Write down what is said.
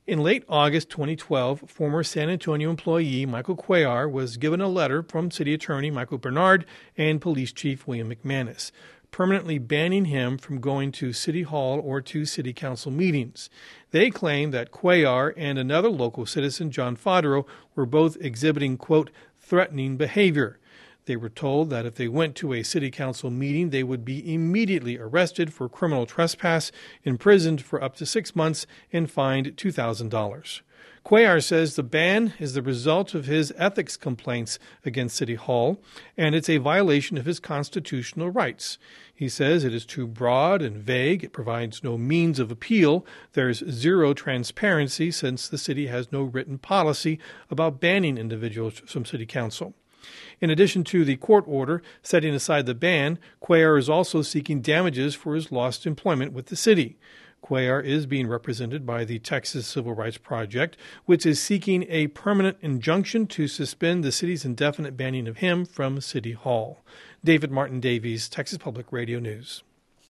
In late August 2012, former San Antonio employee Michael Cuellar was given a letter from City Attorney Michael Bernard and Police Chief William McManus, permanently banning him from going to City Hall or to City Council meetings. They claim that Cuellar and another local citizen, John Fodero, were both exhibiting, quote, threatening behavior. They were told that if they went to a city council meeting, they would be immediately arrested for criminal trespass, imprisoned for up to 6 months, and fined $2,000. Cuellar says the ban is the result of his ethics complaints against City Hall, and it's a violation of his constitutional rights. He says it is too broad and vague. It provides no means of appeal. There's zero transparency since the city has no written policy about banning individuals from City Council. In addition to the court order setting aside the ban, Cuellar is also seeking damages for his lost employment with the city. Cuellar is being represented by the Texas Civil Rights Project, which is seeking a permanent injunction to suspend the city's indefinite banning of him from City Hall. David Martin Davies, Texas Public Radio News.